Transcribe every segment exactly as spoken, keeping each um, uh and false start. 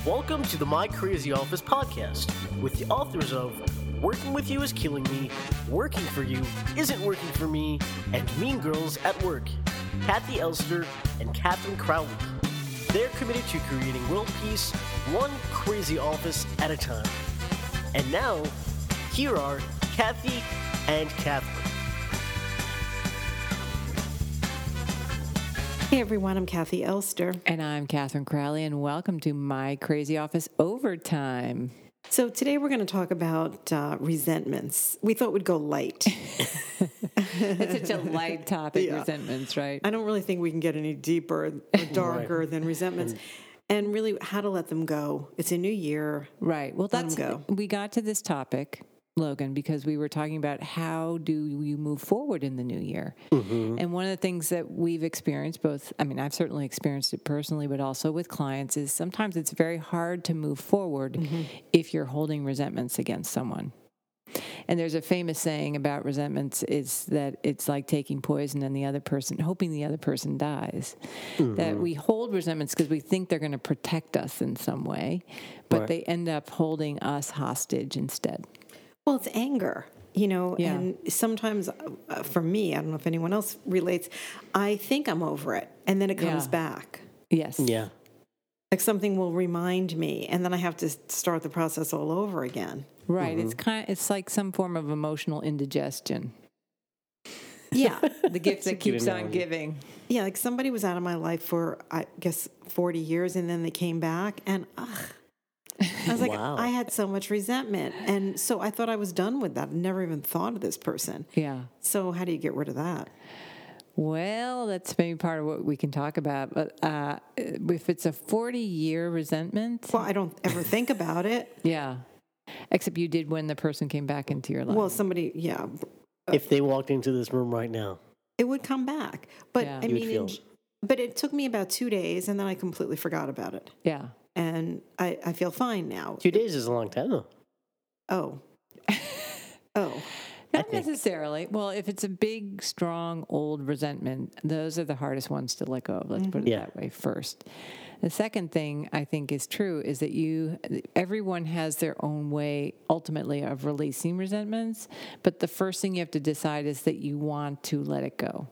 Welcome to the My Crazy Office podcast with the authors of Working With You Is Killing Me, Working For You Isn't Working For Me, and Mean Girls at Work, Kathy Elster and Catherine Crowley. They're committed to creating world peace, one crazy office at a time. And now, here are Kathy and Catherine. Hey everyone, I'm Kathy Elster. And I'm Catherine Crowley, and welcome to My Crazy Office Overtime. So today we're going to talk about uh, resentments. We thought we'd go light. It's such a light topic, Yeah. resentments, right? I don't really think we can get any deeper or darker Right. than resentments. And really, how to let them go. It's a new year. Right. Well, Let 'em that's go. we got to this topic, Logan, because we were talking about how do you move forward in the new year. Mm-hmm. And one of the things that we've experienced, both, I mean, I've certainly experienced it personally, but also with clients, is sometimes it's very hard to move forward Mm-hmm. if you're holding resentments against someone. And there's a famous saying about resentments is that it's like taking poison and the other person, hoping the other person dies. Mm-hmm. That we hold resentments because we think they're going to protect us in some way, but Right. they end up holding us hostage instead. Well, it's anger, you know, Yeah. and sometimes uh, for me, I don't know if anyone else relates, I think I'm over it, and then it comes Yeah. back. Yes. Yeah. Like something will remind me, and then I have to start the process all over again. Right. It's kind. It's like some form of emotional indigestion. Yeah. The gift that good keeps on analogy. giving. Yeah, like somebody was out of my life for, I guess, forty years, and then they came back, and ugh. I was like, Wow. I had so much resentment. And so I thought I was done with that. I never even thought of this person. Yeah. So how do you get rid of that? Well, that's maybe part of what we can talk about. But uh, if it's a forty-year resentment, Well, I don't ever think about it. yeah. Except you did when the person came back into your life. Well, somebody, yeah, If they walked into this room right now, it would come back. But Yeah. I You would mean, feel in- it. but it took me about two days, and then I completely forgot about it. yeah. And I, I feel fine now. two days is a long time though. Oh. Oh. Not think- necessarily. Well, if it's a big, strong, old resentment, those are the hardest ones to let go of. Let's put it Yeah. that way first. The second thing I think is true is that you, everyone has their own way ultimately of releasing resentments, but the first thing you have to decide is that you want to let it go.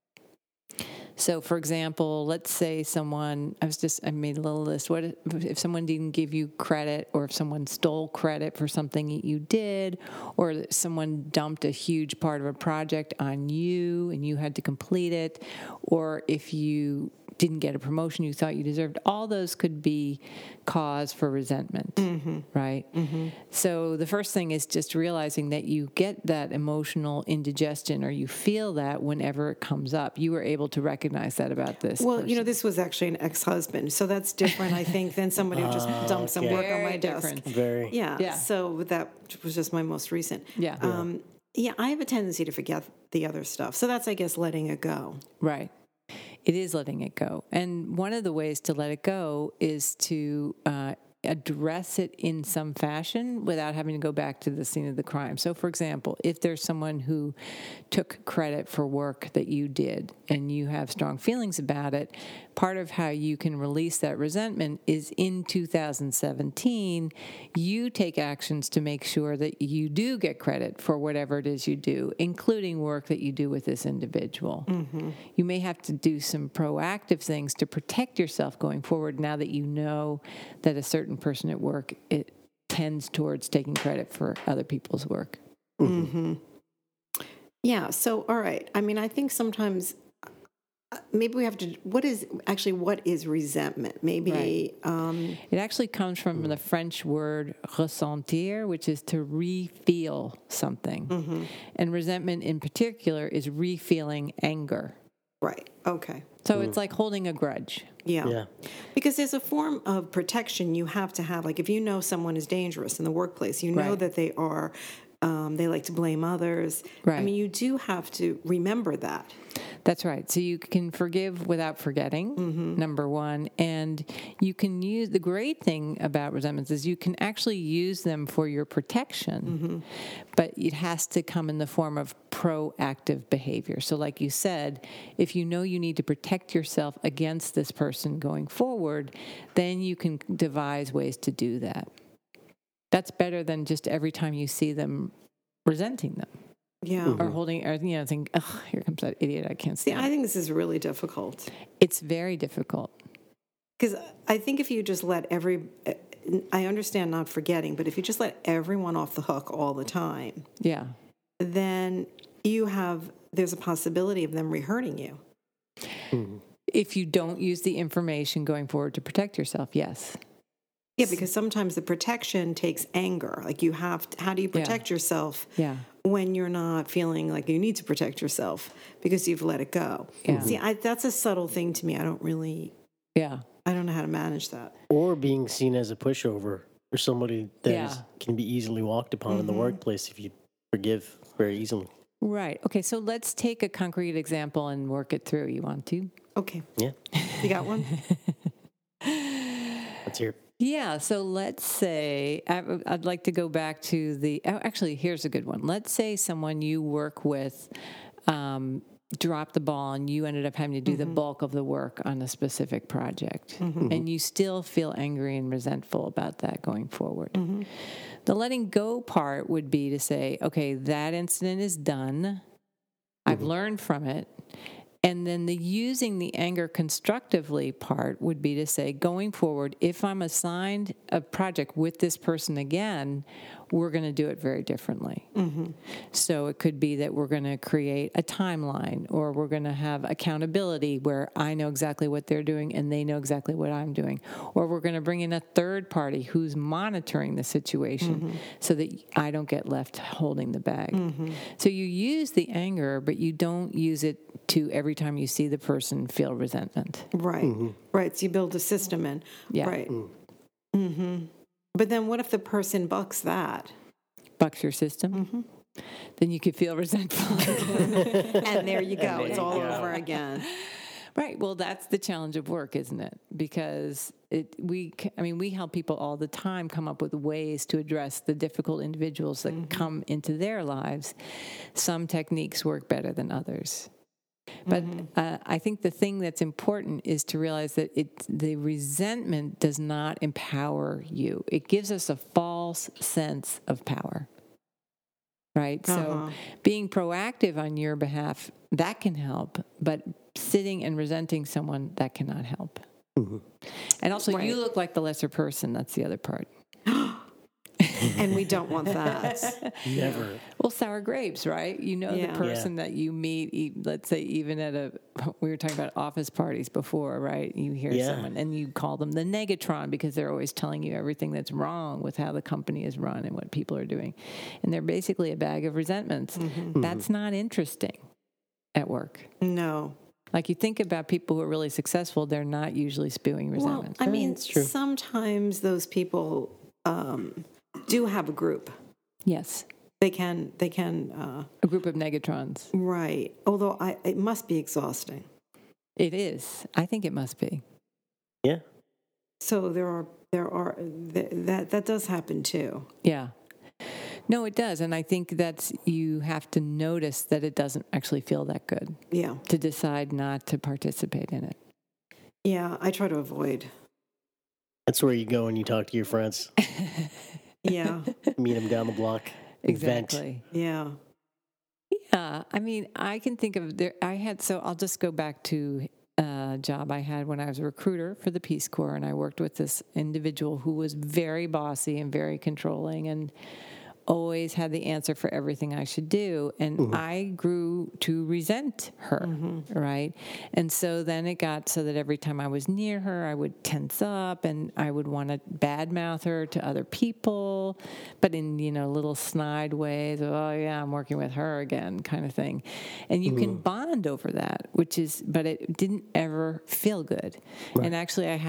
So, for example, let's say someone, I was just, I made a little list. What if, if someone didn't give you credit, or if someone stole credit for something you did, or that someone dumped a huge part of a project on you and you had to complete it, or if you didn't get a promotion you thought you deserved, all those could be cause for resentment, right? So the first thing is just realizing that you get that emotional indigestion, or you feel that whenever it comes up. You were able to recognize that about this Well, you know, person. this was actually an ex-husband, so that's different, I think, than somebody who just dumped some okay. work on my Very desk. different. Very. Yeah, Yeah. so that was just my most recent. Yeah. Um, yeah, I have a tendency to forget the other stuff. So that's, I guess, letting it go. Right. It is letting it go. And one of the ways to let it go is to uh, address it in some fashion without having to go back to the scene of the crime. So, for example, if there's someone who took credit for work that you did and you have strong feelings about it, part of how you can release that resentment is in two thousand seventeen, you take actions to make sure that you do get credit for whatever it is you do, including work that you do with this individual. You may have to do some proactive things to protect yourself going forward now that you know that a certain person at work it tends towards taking credit for other people's work. Yeah, so, all right. I mean, I think sometimes uh, maybe we have to, what is, actually, what is resentment? Maybe, um, It actually comes from the French word ressentir, which is to re-feel something. And resentment in particular is re-feeling anger. right, okay. So it's like holding a grudge. Yeah. Yeah. Because there's a form of protection you have to have. Like if you know someone is dangerous in the workplace, you know Right. that they are, um, they like to blame others. I Right. mean, you do have to remember that. That's right. So you can forgive without forgetting, mm-hmm. number one. And you can use, the great thing about resentments is you can actually use them for your protection, mm-hmm. but it has to come in the form of proactive behavior. So like you said, if you know you need to protect yourself against this person going forward, then you can devise ways to do that. That's better than just every time you see them resenting them. Yeah. Mm-hmm. Or holding, or, you know, think, oh, here comes that idiot I can't See, stand. I think this is really difficult. It's very difficult. Because I think if you just let every, I understand not forgetting, but if you just let everyone off the hook all the time, yeah, then you have, there's a possibility of them re-hurting you. Mm-hmm. If you don't use the information going forward to protect yourself, yes. Yeah, because sometimes the protection takes anger. Like you have to, how do you protect yeah. yourself yeah. when you're not feeling like you need to protect yourself because you've let it go? Yeah. See, I, that's a subtle thing to me. I don't really, yeah, I don't know how to manage that. Or being seen as a pushover or somebody that yeah. is, can be easily walked upon mm-hmm. in the workplace if you forgive very easily. Right. Okay, so let's take a concrete example and work it through. You want to? Okay. Yeah. You got one? Let's hear it. Yeah, so let's say, I'd like to go back to the, oh, actually, here's a good one. Let's say someone you work with um, dropped the ball and you ended up having to do mm-hmm. the bulk of the work on a specific project. Mm-hmm. And you still feel angry and resentful about that going forward. Mm-hmm. The letting go part would be to say, okay, that incident is done. Mm-hmm. I've learned from it. And then the using the anger constructively part would be to say, going forward, if I'm assigned a project with this person again, we're going to do it very differently. Mm-hmm. So it could be that we're going to create a timeline, or we're going to have accountability where I know exactly what they're doing and they know exactly what I'm doing. Or we're going to bring in a third party who's monitoring the situation mm-hmm. so that I don't get left holding the bag. Mm-hmm. So you use the anger, but you don't use it to every time you see the person feel resentment. Right. Mm-hmm. Right. So you build a system in. Yeah. Right. Mm-hmm. But then what if the person bucks that? Bucks your system? Mm-hmm. Then you could feel resentful. And there you go. It's all go. over again. Right. Well, that's the challenge of work, isn't it? Because it, we, I mean, we help people all the time come up with ways to address the difficult individuals that mm-hmm. come into their lives. Some techniques work better than others. But mm-hmm. uh, I think the thing that's important is to realize that it, the resentment does not empower you. It gives us a false sense of power, right? Uh-huh. So being proactive on your behalf, that can help, but sitting and resenting someone, that cannot help. Mm-hmm. And also, right. you look like the lesser person. That's the other part. And we don't want that. Never. Well, sour grapes, right? You know yeah. the person yeah. that you meet, let's say even at a, we were talking about office parties before, right? You hear yeah. someone and you call them the negatron because they're always telling you everything that's wrong with how the company is run and what people are doing. And they're basically a bag of resentments. Mm-hmm. That's mm-hmm. not interesting at work. No. Like you think about people who are really successful, they're not usually spewing resentment. Well, I mean, sometimes those people um, do have a group. Yes. They can, they can. Uh, a group of negatrons. Right. Although I, it must be exhausting. It is. I think it must be. Yeah. So there are, there are, th- that, that does happen too. Yeah. No, it does. And I think that's, you have to notice that it doesn't actually feel that good. Yeah. To decide not to participate in it. Yeah, I try to avoid. That's where you go and you talk to your friends. Yeah. Meet them down the block. Exactly. Vent. Yeah. Yeah. I mean, I can think of, there. I had, so I'll just go back to a job I had when I was a recruiter for the Peace Corps. And I worked with this individual who was very bossy and very controlling and always had the answer for everything I should do. And mm-hmm. I grew to resent her, mm-hmm. right? And so then it got so that every time I was near her, I would tense up and I would want to badmouth her to other people, but in, you know, little snide ways. Oh, yeah, I'm working with her again kind of thing. And you mm-hmm. can bond over that, which is, but it didn't ever feel good. Right. And actually I had a,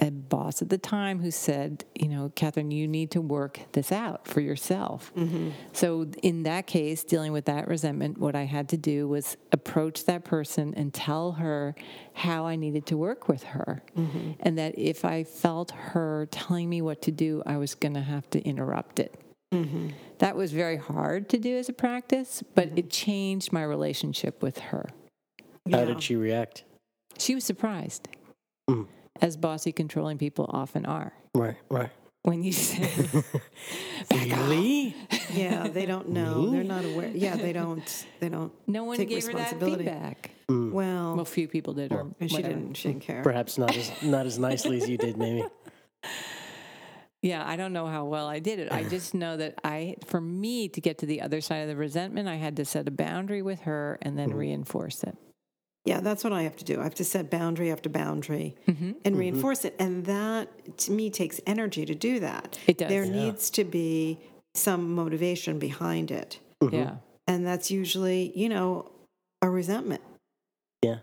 a boss at the time who said, you know, Catherine, you need to work this out for yourself. Mm-hmm. So in that case, dealing with that resentment, what I had to do was approach that person and tell her how I needed to work with her. Mm-hmm. And that if I felt her telling me what to do, I was going to have to interrupt it. Mm-hmm. That was very hard to do as a practice, but mm-hmm. it changed my relationship with her. How Yeah. did she react? She was surprised, Mm. as bossy, controlling people often are. Right, right. When you say, Really? Yeah, they don't know. They're not aware. Yeah, they don't. They don't. no one take gave her that responsibility. feedback. Well, Well, few people did, or and she whatever. didn't. She didn't care. Perhaps not as not as nicely as you did, maybe. Yeah, I don't know how well I did it. I just know that I, for me to get to the other side of the resentment, I had to set a boundary with her and then mm-hmm. reinforce it. Yeah, that's what I have to do. I have to set boundary after boundary mm-hmm. and reinforce it. And that, to me, takes energy to do that. It does. There Yeah. needs to be some motivation behind it. Mm-hmm. Yeah. And that's usually, you know, a resentment. Yeah.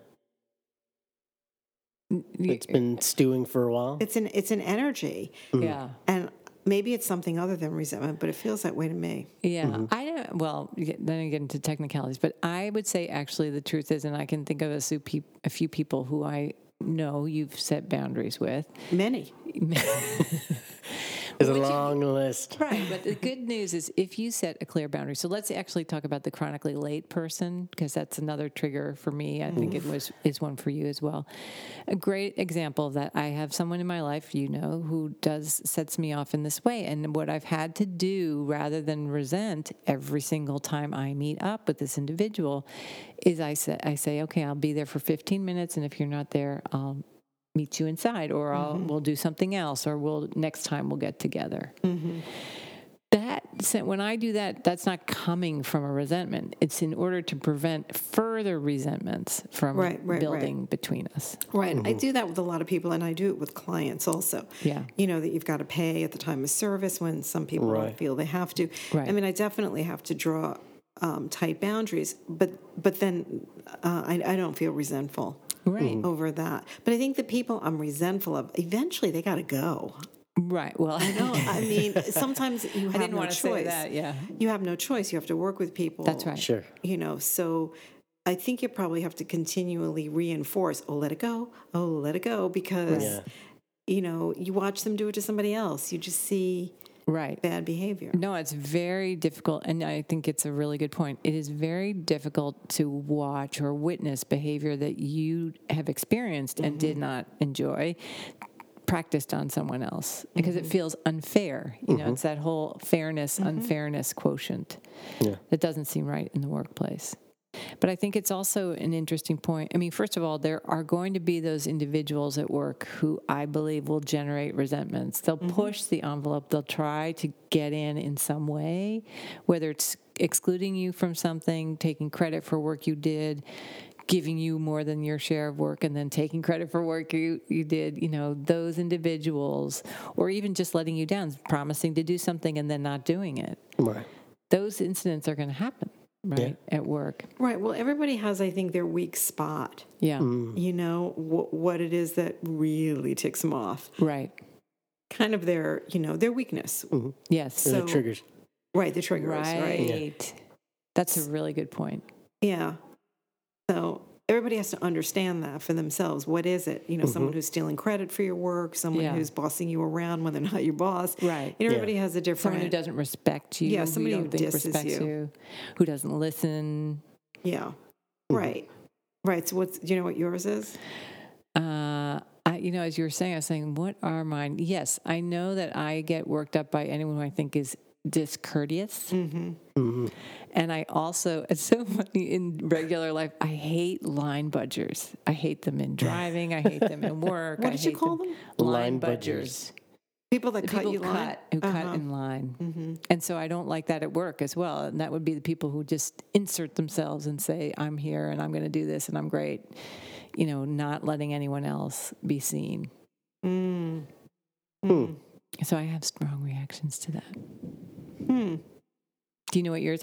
It's been stewing for a while. It's an it's an energy. Yeah. And maybe it's something other than resentment, but it feels that way to me. Yeah, Mm-hmm. I don't. Well, you get- then I get into technicalities, but I would say actually the truth is, and I can think of a few, peop- a few people who I know you've set boundaries with. Many. There's a Which you- long list. Right, but the good news is if you set a clear boundary. So let's actually talk about the chronically late person, because that's another trigger for me. I think it was is one for you as well. A great example of that, I have someone in my life, you know, who does sets me off in this way. And what I've had to do, rather than resent every single time I meet up with this individual, is I say, I say, okay, I'll be there for fifteen minutes, and if you're not there, I'll meet you inside, or I'll, mm-hmm. we'll do something else, or we'll next time we'll get together. Mm-hmm. That when I do that, that's not coming from a resentment. It's in order to prevent further resentments from Right, right, building right. between us. Right. I do that with a lot of people, and I do it with clients also. Yeah. You know, that you've got to pay at the time of service when some people Right. don't feel they have to. Right. I mean, I definitely have to draw um, tight boundaries, but but then uh, I, I don't feel resentful. Right. Over that. But I think the people I'm resentful of, eventually they got to go. Right. Well, I know. I mean, sometimes you have I didn't no want to choice. say that. Yeah. You have no choice. You have to work with people. That's right. Sure. You know, so I think you probably have to continually reinforce, oh, let it go. Oh, let it go. Because, Yeah. you know, you watch them do it to somebody else. You just see Right. bad behavior. No, it's very difficult, and I think it's a really good point. It is very difficult to watch or witness behavior that you have experienced and mm-hmm. did not enjoy practiced on someone else, because mm-hmm. it feels unfair. You mm-hmm. know, it's that whole fairness, mm-hmm. unfairness quotient yeah. that doesn't seem right in the workplace. But I think it's also an interesting point. I mean, first of all, there are going to be those individuals at work who I believe will generate resentments. They'll mm-hmm. push the envelope. They'll try to get in in some way, whether it's excluding you from something, taking credit for work you did, giving you more than your share of work, and then taking credit for work you, you did, you know, those individuals, or even just letting you down, promising to do something and then not doing it. Right. Those incidents are going to happen. Right, yeah. At work. Right. Well, everybody has, I think, their weak spot. Yeah. Mm. You know, wh- what it is that really ticks them off. Right. Kind of their, you know, their weakness. Mm-hmm. Yes. So, the triggers. Right, the triggers, right. Right. Yeah. That's a really good point. Yeah. So everybody has to understand that for themselves. What is it? You know, mm-hmm. someone who's stealing credit for your work, someone yeah. who's bossing you around when they're not your boss. Right. You know, everybody yeah. has a different... Someone who doesn't respect you. Yeah, somebody who, who don't think disses respects you. you. Who doesn't listen. Yeah. Mm-hmm. Right. Right. So what's... Do you know what yours is? Uh, I, you know, as you were saying, I was saying, what are mine? Yes, I know that I get worked up by anyone who I think is discourteous. Mm-hmm. Mm-hmm. And I also, it's so funny in regular life, I hate line budgers. I hate them in driving. I hate them in work. What I did you hate call them? them? Line, Line budgers. budgers. People that The cut people you cut, line? who Uh-huh. cut in line. Mm-hmm. And so I don't like that at work as well. And that would be the people who just insert themselves and say, I'm here and I'm going to do this and I'm great. You know, not letting anyone else be seen. Mm. Mm. So I have strong reactions to that. Hmm. Do you know what yours are?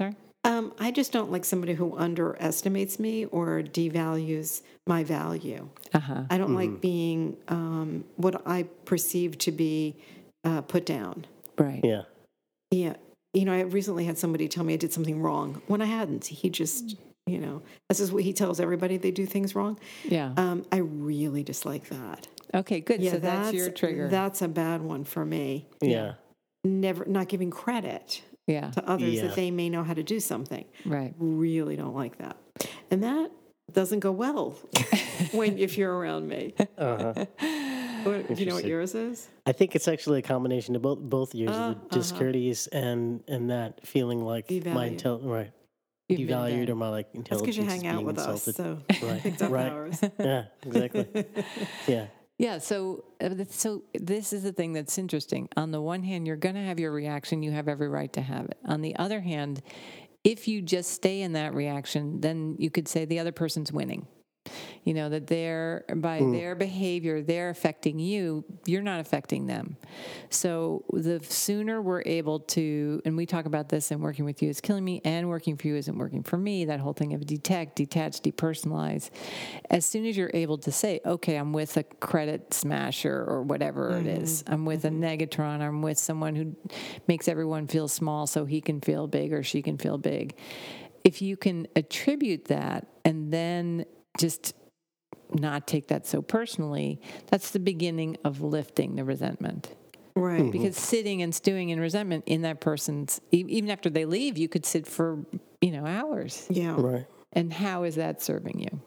Um, I just don't like somebody who underestimates me or devalues my value. Uh-huh. I don't like being um, what I perceive to be uh, put down. Right. Yeah. Yeah. You know, I recently had somebody tell me I did something wrong when I hadn't. He just, you know, this is what he tells everybody they do things wrong. Yeah. Um, I really dislike that. Okay, good. Yeah, so that's, your trigger. That's a bad one for me. Yeah. Never, not giving credit yeah. to others Yeah. that they may know how to do something. Right. Really don't like that. And that doesn't go well when if you're around me. Uh-huh. What, do you know what yours is? I think it's actually a combination of both both yours, Uh, the discourteous and and that feeling like my Devalued. intel right You've been devalued there. or my like That's intelligence because you is hang out being with insulted. us, so Right. picked up Right. ours. Yeah, exactly. Yeah. Yeah, so uh, that's- so this is the thing that's interesting. On the one hand, you're going to have your reaction. You have every right to have it. On the other hand, if you just stay in that reaction, then you could say the other person's winning. You know, that they're, by Mm. their behavior, they're affecting you, you're not affecting them. So the sooner we're able to, and we talk about this in Working With You is Killing Me and Working For You Isn't Working For Me, that whole thing of detect, detach, depersonalize. As soon as you're able to say, okay, I'm with a credit smasher or whatever Mm-hmm. it is, I'm with a negatron, I'm with someone who makes everyone feel small so he can feel big or she can feel big. If you can attribute that and then just not take that so personally, that's the beginning of lifting the resentment. Right. Because sitting and stewing in resentment in that person's, e- even after they leave, you could sit for, you know, hours. Yeah. Right. And how is that serving you?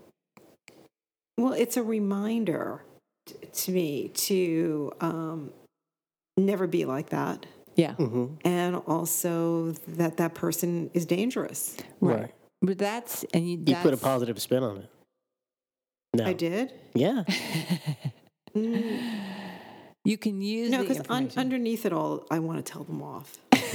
Well, it's a reminder t- to me to um, never be like that. Yeah. Mm-hmm. And also that that person is dangerous. Right. Right. But that's, and you, You that's, put a positive spin on it. No. I did? Yeah. Mm, you can use no, the because un- information. underneath it all, I want to tell them off.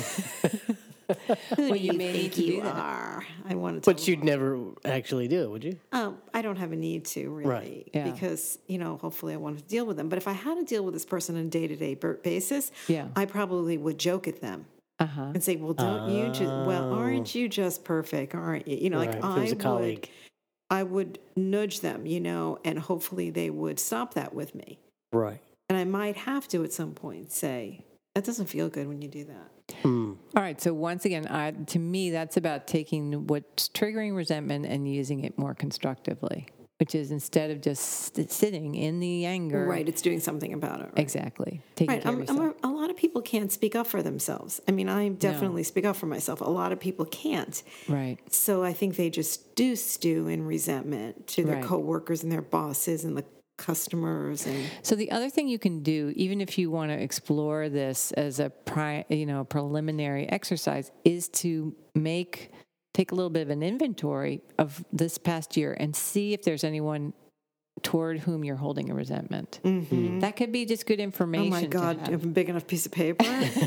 Who Well, do you you may think need to you do that. are? I want to tell But them you'd off. never actually do it, would you? Um, I don't have a need to really, Right. Yeah. because you know, hopefully, I want to deal with them. But if I had to deal with this person on a day-to-day ber- basis, Yeah. I probably would joke at them Uh-huh. and say, "Well, don't you just? Well, aren't you just perfect? Aren't you? You know, Right. like If it I was a would, colleague. I would nudge them, you know, and hopefully they would stop that with me. Right. And I might have to at some point say, "That doesn't feel good when you do that." Mm. All right. So once again, I, to me, that's about taking what's triggering resentment and using it more constructively, which is instead of just st- sitting in the anger. Right? It's doing something about it. Right? Exactly. Taking Right. care I'm, of I'm yourself. a, a lot of people can't speak up for themselves. I mean, I definitely speak up for myself. A lot of people can't. Right. So I think they just do stew in resentment to their Right. coworkers and their bosses and the customers. And So the other thing you can do, even if you want to explore this as a pri- you know preliminary exercise, is to make take a little bit of an inventory of this past year and see if there's anyone toward whom you're holding a resentment. Mhm. That could be just good oh information. my God, to do you have. have a big enough piece of paper?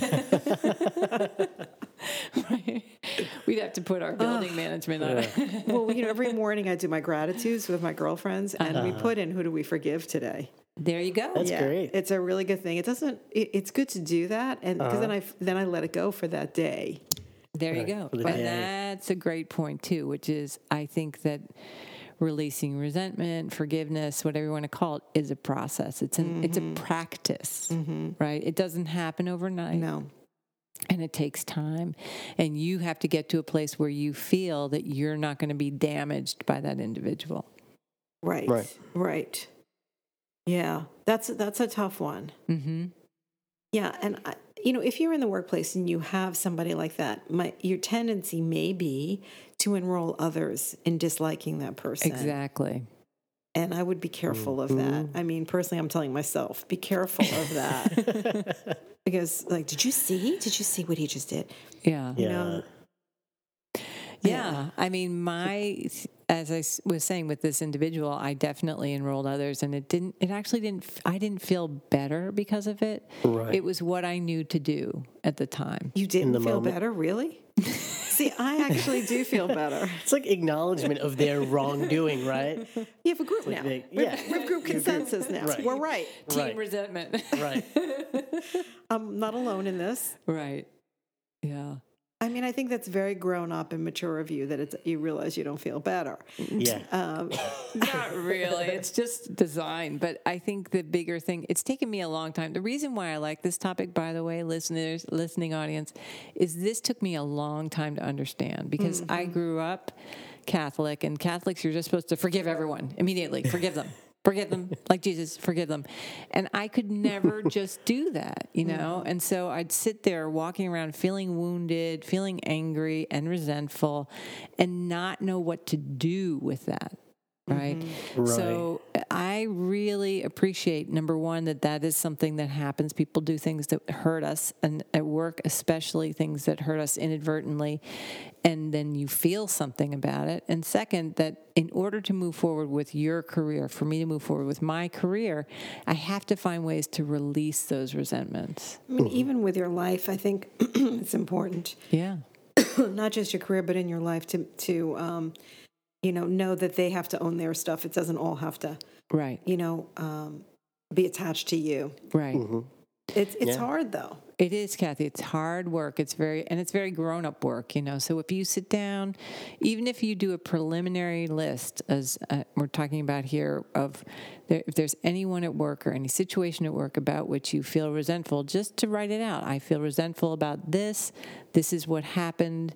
Right. We'd have to put our building management on it. Well, you know, every morning I do my gratitudes with my girlfriends, and we put in who do we forgive today. There you go. That's yeah, great. it's a really good thing. It doesn't. It, it's good to do that, and because then I then I let it go for that day. There you Right, go. for the And day. that's a great point too, which is I think that releasing resentment, forgiveness, whatever you want to call it, is a process. It's an it's a practice, right? It doesn't happen overnight. No. And it takes time. And you have to get to a place where you feel that you're not going to be damaged by that individual. Right. Right. Right. Yeah, that's that's a tough one. Mm-hmm. Yeah, and I, you know, if you're in the workplace and you have somebody like that, my your tendency may be to enroll others in disliking that person. Exactly. And I would be careful of that. I mean, personally, I'm telling myself, be careful of that. Because, like, did you see? Did you see what he just did? Yeah. You Yeah. know, Yeah. I mean, my, as I s- was saying with this individual, I definitely enrolled others and it didn't, it actually didn't, I didn't feel better because of it. Right. It was what I knew to do at the time. you didn't the feel moment. better, really? See, I actually do feel better. It's like acknowledgement of their wrongdoing, right? You have a group now. they- we, yeah. have, we have group consensus now. Right. We're right. Team Right. resentment. Right. I'm not alone in this. Right. Yeah. I mean, I think that's very grown up and mature of you that it's, you realize you don't feel better. Yeah. Um, Not really. It's just design. But I think the bigger thing, it's taken me a long time. The reason why I like this topic, by the way, listeners, listening audience, is this took me a long time to understand because mm-hmm. I grew up Catholic, and Catholics, you're just supposed to forgive everyone immediately. Forgive them. Forgive them, like Jesus, forgive them. And I could never just do that, you know? And so I'd sit there walking around feeling wounded, feeling angry and resentful, and not know what to do with that. Right? Mm-hmm. Right. So I really appreciate, number one, that that is something that happens. People do things that hurt us, and at work especially things that hurt us inadvertently, and then you feel something about it. And second, that in order to move forward with your career, for me to move forward with my career, I have to find ways to release those resentments. I mean, even with your life, I think it's important. Yeah. Not just your career, but in your life to, to um, you know, know that they have to own their stuff. It doesn't all have to, right. you know, um, be attached to you. Right. Mm-hmm. It's it's Yeah. hard though. It is, Kathy. It's hard work. It's very, and it's very grown-up work, you know. So if you sit down, even if you do a preliminary list, as uh, we're talking about here, of there, if there's anyone at work or any situation at work about which you feel resentful, just to write it out. I feel resentful about this. This is what happened.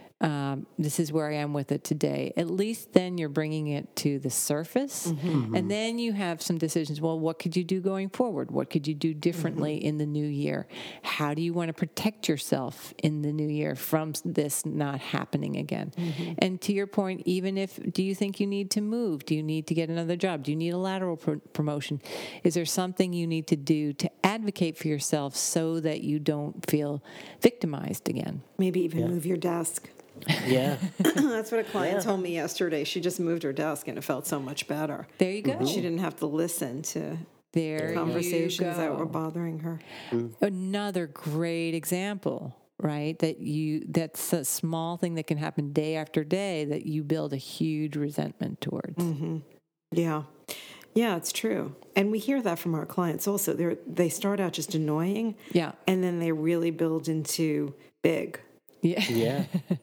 Um, this is where I am with it today. At least then you're bringing it to the surface. Mm-hmm. And then you have some decisions. Well, what could you do going forward? What could you do differently mm-hmm. in the new year? How do you want to protect yourself in the new year from this not happening again? Mm-hmm. And to your point, even if, do you think you need to move? Do you need to get another job? Do you need a lateral pro- promotion? Is there something you need to do to advocate for yourself so that you don't feel victimized again? Maybe even Yeah. move your desk. Yeah. That's what a client Yeah. told me yesterday. She just moved her desk and it felt so much better. There you go. Mm-hmm. She didn't have to listen to there conversations that were go. bothering her. Another great example, right? That you that's a small thing that can happen day after day that you build a huge resentment towards. Mm-hmm. Yeah. Yeah, it's true. And we hear that from our clients also. They they start out just annoying. Yeah. And then they really build into big. Yeah. Yeah.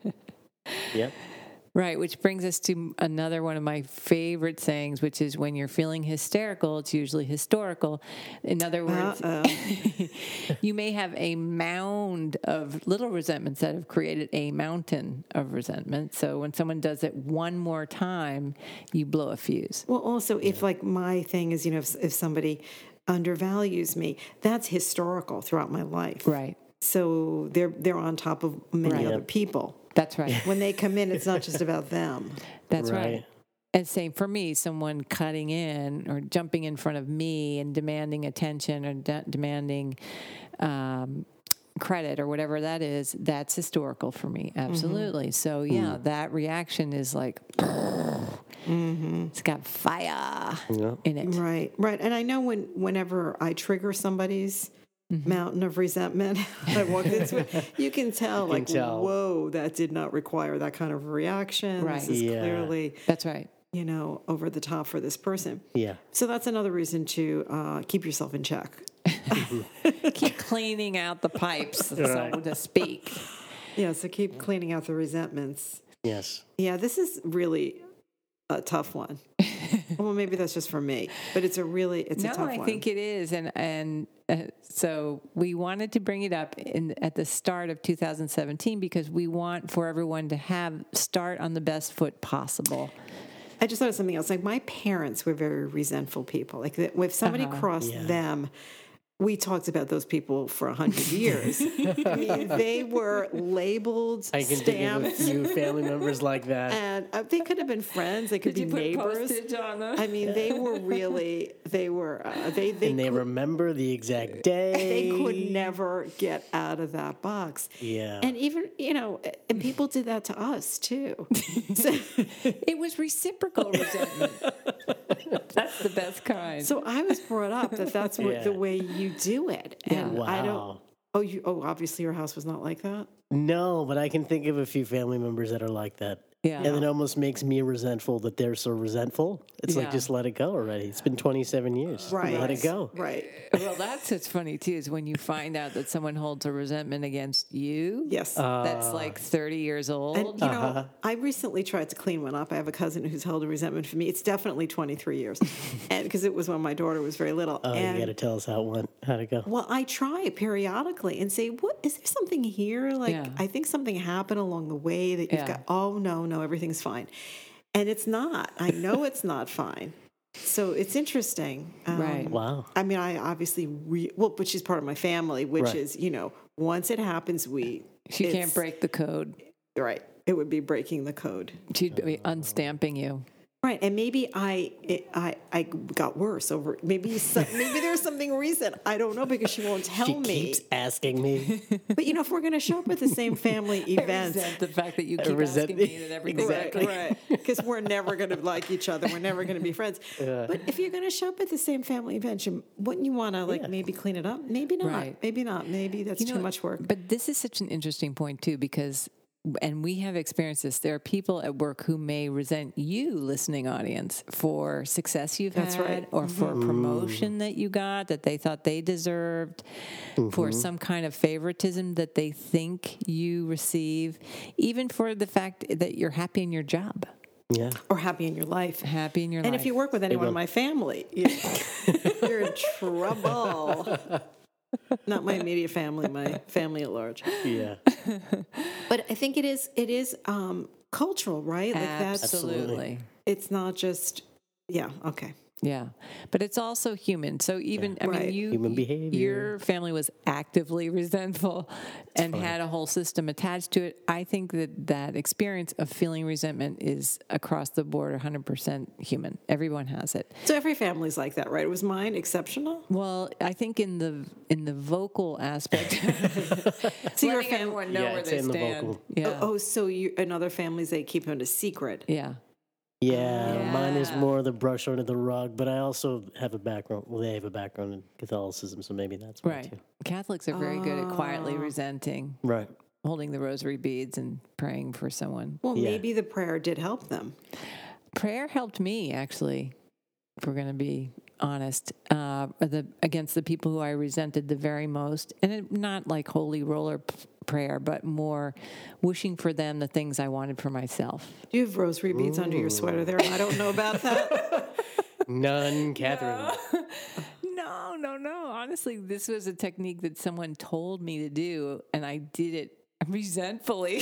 Yep. Right, which brings us to another one of my favorite sayings, which is when you're feeling hysterical, it's usually historical. In other words, you may have a mound of little resentments that have created a mountain of resentment. So when someone does it one more time, you blow a fuse. Well, also, if like my thing is, you know, if, if somebody undervalues me, that's historical throughout my life. Right. So they're they're on top of many Right. other people. That's right. When they come in, it's not just about them. That's right. Right. And same for me, someone cutting in or jumping in front of me and demanding attention or de- demanding um, credit or whatever that is, that's historical for me. Absolutely. Mm-hmm. So, yeah, mm. that reaction is like, mm-hmm. it's got fire yeah. in it. Right, right. And I know when whenever I trigger somebody's Mm-hmm. mountain of resentment I walked into it, you can tell, you like, can tell. Whoa, that did not require that kind of reaction. Right. This is yeah. clearly, that's right. you know, over the top for this person. Yeah. So that's another reason to uh, keep yourself in check. Keep cleaning out the pipes, right. so to speak. Yeah, so keep cleaning out the resentments. Yes. Yeah, this is really a tough one. Well, maybe that's just for me, but it's a really, it's no, a tough I one. I think it is. And, and uh, so we wanted to bring it up in, at the start of two thousand seventeen because we want for everyone to have start on the best foot possible. I just thought of something else. Like my parents were very resentful people. Like if somebody uh-huh. crossed yeah. them, we talked about those people for a hundred years. I mean, they were labeled, I can stamped. think of a few family members like that. And uh, they could have been friends. They could Did be you put neighbors. Postage on them? I mean, they were really, they were, uh, they, they And they could, remember the exact day. They could never get out of that box. Yeah. And even, you know, and people did that to us too. So, it was reciprocal resentment. That's the best kind. So I was brought up that that's what, yeah. the way you do it. And wow. I don't, oh, you, oh, obviously your house was not like that? No, but I can think of a few family members that are like that. Yeah. And it almost makes me resentful that they're so resentful. It's Yeah. like, just let it go already. It's been twenty-seven years. Right. Let it go. Right. Well, that's what's funny too, is when you find out that someone holds a resentment against you. Yes. That's like thirty years old. And, you know, Uh-huh. I recently tried to clean one up. I have a cousin who's held a resentment for me. It's definitely twenty-three years. And because it was when my daughter was very little. Oh, and, you got to tell us how it went. How'd it go? Well, I try periodically and say, "What is there something here? Like, Yeah. I think something happened along the way that you've Yeah. got. Oh no, no, everything's fine, and it's not. I know it's not fine. So it's interesting, um, Right. Wow. I mean, I obviously re- well, but she's part of my family, which Right. is, you know, once it happens, we She can't it's- break the code. right. It would be breaking the code. She'd be unstamping you. Right, and maybe I it, I I got worse over maybe some, maybe there's something recent. I don't know because she won't tell She me. keeps asking me. But you know, if we're going to show up at the same family I events, resent the fact that you keep resent- asking me that everything's Exactly. right, right, because we're never going to like each other. We're never going to be friends. But if you're going to show up at the same family events, you, wouldn't you want to like Yeah. maybe clean it up? Maybe not. Right. Maybe not. Maybe that's You know, too much work. But this is such an interesting point too, because, and we have experienced this, there are people at work who may resent you, listening audience, for success you've That's had, right. or for a promotion that you got that they thought they deserved, for some kind of favoritism that they think you receive, even for the fact that you're happy in your job, Yeah. Or happy in your life. happy in your And life. if you work with anyone in my family, you, you're in trouble. Not my immediate family, my family at large. Yeah. But I think it is it is um, cultural, right? Like that's Absolutely. it's not just yeah, okay. Yeah, but it's also human. So even I Right. mean, you Human y- behavior. Your family was actively resentful and had a whole system attached to it. I think that that experience of feeling resentment is across the board, one hundred percent human. Everyone has it. So every family's like that, right? Was mine exceptional? Well, I think in the in the vocal aspect, So your letting fam- everyone know Yeah, where it's they in the stand. vocal. Yeah, Oh, so you in other families they keep it a secret. yeah. Yeah, mine is Yeah. more the brush under the rug, but I also have a background. Well, they have a background in Catholicism, so maybe that's why Right. too. Catholics are very good at quietly Ah. resenting, Right. holding the rosary beads and praying for someone. Well, Yeah. maybe the prayer did help them. Prayer helped me, actually, if we're going to be honest, uh, the, against the people who I resented the very most. And it, not like holy roller p- prayer, but more wishing for them the things I wanted for myself. Do you have rosary beads under your sweater there? I don't know about that. None, Catherine. No, no, no. Honestly, this was a technique that someone told me to do, and I did it resentfully.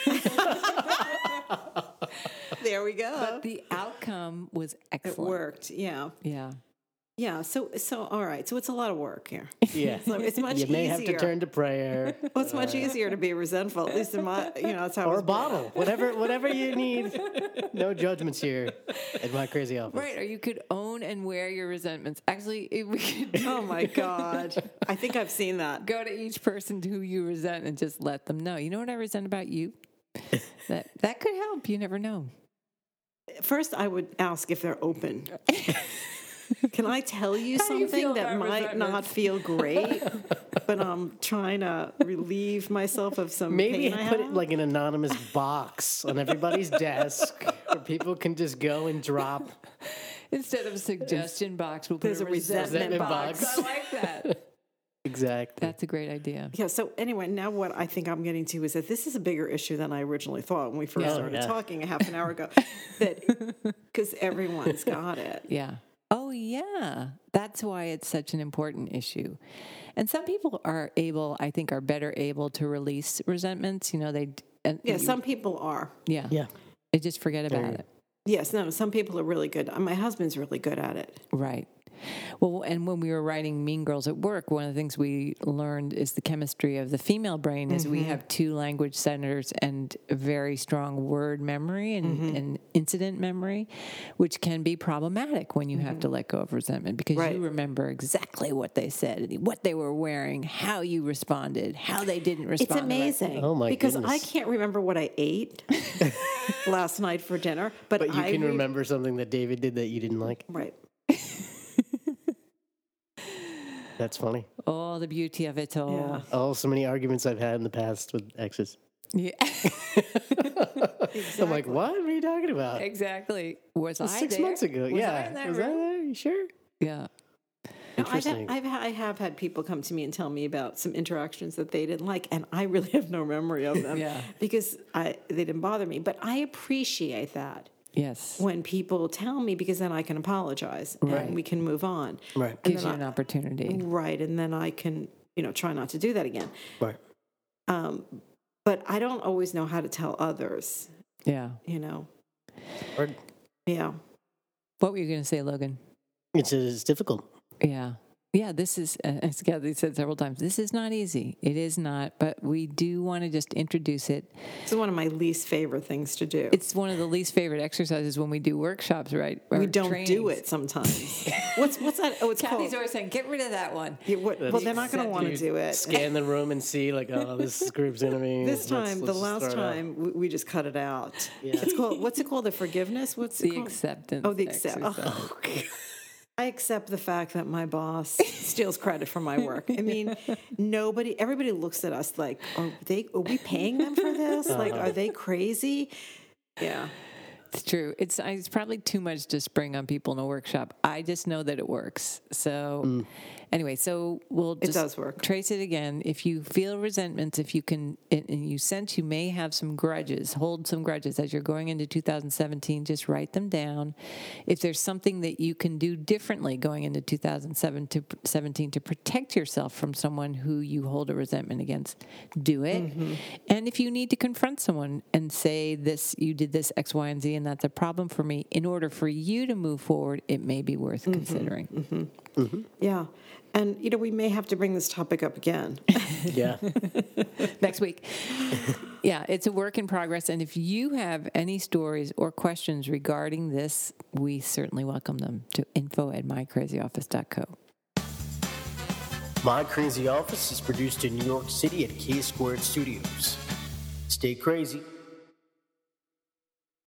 There we go. But the outcome was It excellent. worked. Yeah. Yeah. Yeah. So so all right. So it's a lot of work here. Yeah. So it's much You may easier. have to turn to prayer Well, it's much easier to be resentful, at least in my, you know, that's how I or was a brought bottle, up. whatever, whatever you need. No judgments here at my crazy office. Right, or you could own and wear your resentments. Actually, it, we could Oh my God. I think I've seen that. go to each person who you resent and just let them know. You know what I resent about you? That that could help. You never know. First, I would ask if they're open. Can I tell you How do you something feel that about might resentment? not feel great, but I'm trying to relieve myself of some Maybe pain I put have? it like an anonymous box on everybody's desk where people can just go and drop. Instead of a suggestion box, we'll put There's a a resentment, resentment box. box. I like that. Exactly. That's a great idea. Yeah, so anyway, now what I think I'm getting to is that this is a bigger issue than I originally thought when we first Yeah. Oh, started yeah. talking a half an hour ago. That because everyone's got it. Yeah. Oh, yeah. That's why it's such an important issue. And some people are able, I think, are better able to release resentments. You know, they, and, Yeah, some people are. yeah, Yeah. they just forget about Very- it. Yes, no, some people are really good. My husband's really good at it. Right. Well, and when we were writing Mean Girls at Work, one of the things we learned is the chemistry of the female brain is we have two language centers and a very strong word memory and, and incident memory, which can be problematic when you have to let go of resentment because Right. you remember exactly what they said, what they were wearing, how you responded, how they didn't respond. It's the right amazing. way. Oh, my because I goodness. can't remember what I ate last night for dinner, but, But you I can re- remember something that David did that you didn't like. Right. That's funny. Oh, the beauty of it all. Oh, so many arguments I've had in the past with exes. Yeah. Exactly. I'm like, what? What are you talking about? Exactly. Was I Six there? months ago. Was yeah. I in that Was room? I there? You sure? Yeah. No, I've, had, Interesting. I've I have had people come to me and tell me about some interactions that they didn't like, and I really have no memory of them Yeah. because I they didn't bother me. But I appreciate that Yes. when people tell me, because then I can apologize Right. and we can move on. Right. And Gives you then an opportunity. I, right, and then I can you know try not to do that again. Right. Um, but I don't always know how to tell others. Yeah. You know. Or Yeah. What were you going to say, Logan? it's, it's difficult. Yeah. Yeah, this is, uh, as Kathy said several times, this is not easy. It is not, but we do want to just introduce it. It's one of my least favorite things to do. It's one of the least favorite exercises when we do workshops, right? Or we don't trainings. do it sometimes. what's what's that? Oh, it's Kathy's called. always saying, get rid of that one. Yeah, what, well, they're not going to want to You do it. Scan the room and see, like, oh, this group's gonna be. This let's- time, let's the just last throw it out. time, we, we just cut it out. Yeah. It's called, what's it called? The forgiveness? What's it The called? acceptance. Oh, the accept. exercise. Oh, I accept the fact that my boss steals credit for my work. I mean, nobody, everybody looks at us like, are they, are we paying them for this? Like, are they crazy? Yeah. It's true. It's it's probably too much to spring on people in a workshop. I just know that it works. So Mm. anyway, so we'll just does work. trace it again. If you feel resentments, if you can, and and you sense you may have some grudges, hold some grudges as you're going into two thousand seventeen, just write them down. If there's something that you can do differently going into two thousand seventeen to protect yourself from someone who you hold a resentment against, do it. Mm-hmm. And if you need to confront someone and say this, you did this X, Y, and Z, and that's a problem for me, in order for you to move forward, it may be worth Mm-hmm. considering. Yeah. And, you know, we may have to bring this topic up again. Yeah. Next week. Yeah, it's a work in progress. And if you have any stories or questions regarding this, we certainly welcome them to info at my crazy office dot co. My Crazy Office is produced in New York City at K Squared Studios. Stay crazy.